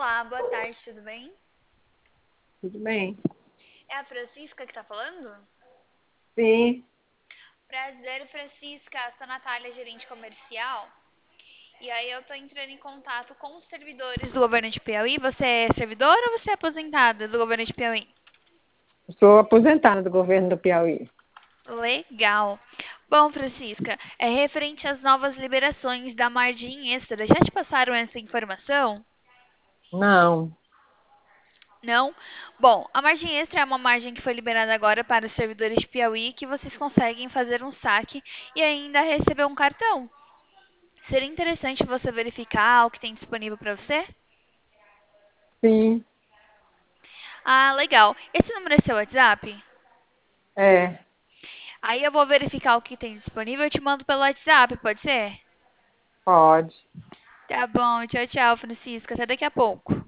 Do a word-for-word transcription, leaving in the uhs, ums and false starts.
Olá, boa tarde, tudo bem? Tudo bem? É a Francisca que tá falando? Sim, Prazer, Francisca. Sou a Natália, gerente comercial. E aí eu tô entrando em contato com os servidores do governo de Piauí. Você é servidora ou você é aposentada do governo de Piauí? sou aposentada do governo do Piauí. Legal. Bom, Francisca, é referente às novas liberações da margem extra. Já te passaram essa informação? Não, Não? Bom, a margem extra é uma margem que foi liberada agora para os servidores de Piauí que vocês conseguem fazer um saque e ainda receber um cartão. Seria interessante você verificar o que tem disponível para você? sim, Ah, legal. Esse número é seu WhatsApp? é, Aí eu vou verificar o que tem disponível e te mando pelo WhatsApp, pode ser? pode. Tá bom, tchau, tchau, Francisca. Até daqui a pouco.